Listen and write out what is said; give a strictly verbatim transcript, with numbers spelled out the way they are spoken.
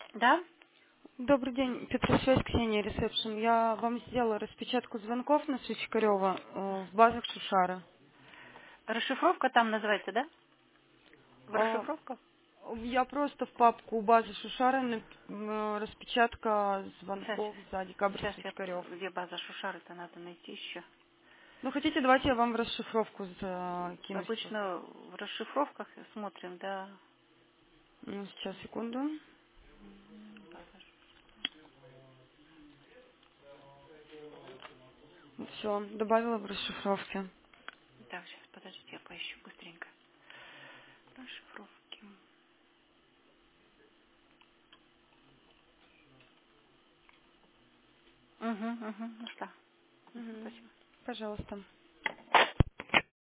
Да? Добрый день, Петросвязь, Ксения, ресепшн. Я вам сделала распечатку звонков на Свечкарева э, в базах Шушара. Расшифровка там называется, да? В Э, расшифровка? Я просто в папку базы Шушара нап- э, распечатка Сейчас, звонков за декабрь сейчас я... Свечкарев. Где база Шушары-то надо найти еще. Ну, хотите, давайте я вам в расшифровку закину сейчас. Обычно в расшифровках смотрим, да. Ну, сейчас, секунду. М, база Ш- Все, добавила в расшифровке. Так, сейчас, подождите, я поищу быстренько. Расшифровки. Угу, угу, нашла. Мгм, Мгм. спасибо. Пожалуйста.